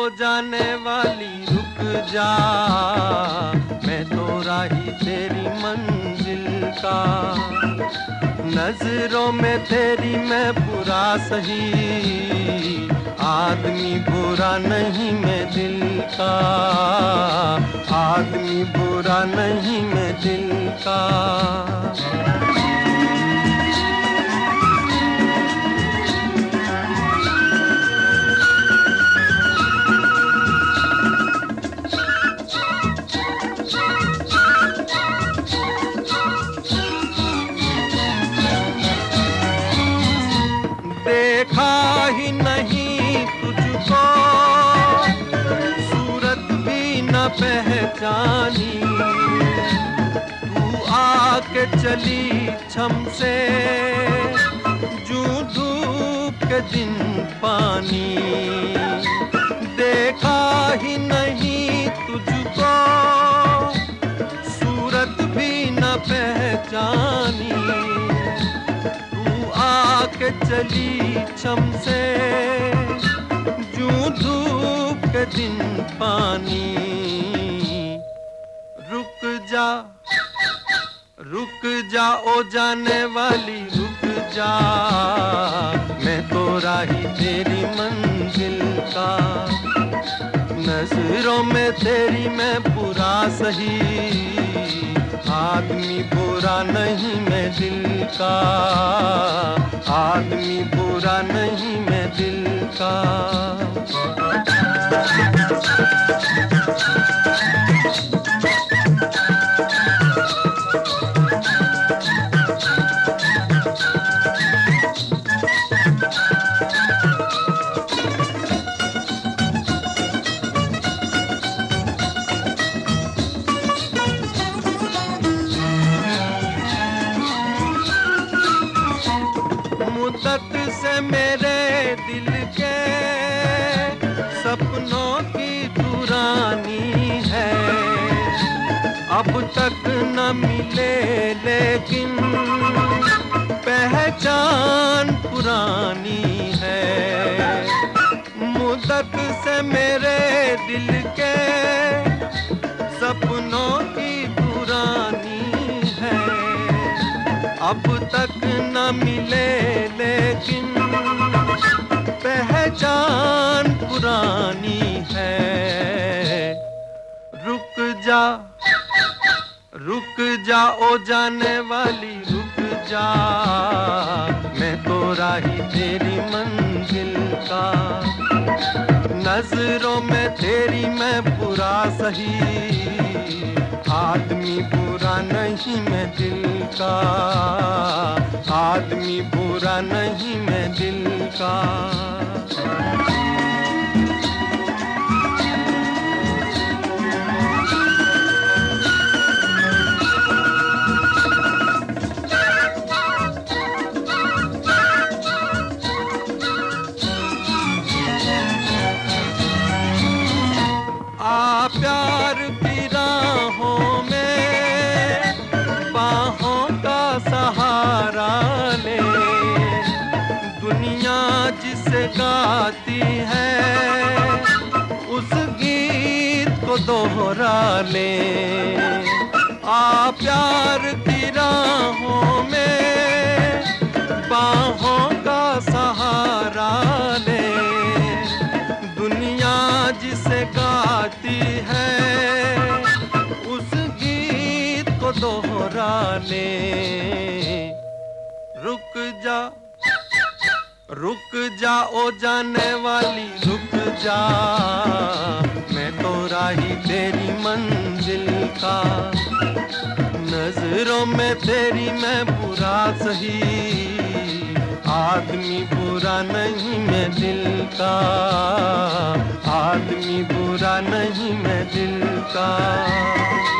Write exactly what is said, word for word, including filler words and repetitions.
ओ जाने वाली रुक जा, मैं तो राही तेरी मंजिल का। नजरों में तेरी मैं बुरा सही, आदमी बुरा नहीं मैं दिल का, आदमी बुरा नहीं मैं दिल का। देखा ही नहीं तुझको, सूरत भी न पहचानी, तू आके चली छम से, जूं धूप के दिन पानी। देखा ही नहीं तुझको, सूरत भी न पहचानी, के चली छम से, जूं धूप के दिन पानी। रुक जा रुक जा ओ जाने वाली रुक जा, मैं तो राही तेरी मंजिल का। नजरों में तेरी मैं बुरा सही, आदमी बुरा नहीं मैं दिल का, आदमी बुरा नहीं मैं दिल का। मुद्दत से मेरे दिल के सपनों की दुरानी है, अब तक न मिले लेकिन पहचान पुरानी है। मुद्दत से मेरे दिल के सपनों की दुरानी है, अब तक न मिले लेकिन पहचान पुरानी है। रुक जा रुक जा ओ जाने वाली रुक जा, मैं तो राही तेरी मंजिल का। नजरों में तेरी मैं बुरा सही, आदमी बुरा नहीं मैं दिल का, आदमी बुरा नहीं मैं दिल का। आ प्यार की राहों में बाहों का सहारा ले, दुनिया जिसे गाती है उस गीत को दोहरा ले। आ प्यार की राहों में बाहों का सहारा ले, दुनिया जिसे गाती है उस गीत को दोहरा ले। रुक जा रुक जा ओ जाने वाली रुक जा, मैं तो राही तेरी मंजिल का। नजरों में तेरी मैं बुरा सही, आदमी बुरा नहीं मैं दिल का, आदमी बुरा नहीं मैं दिल का।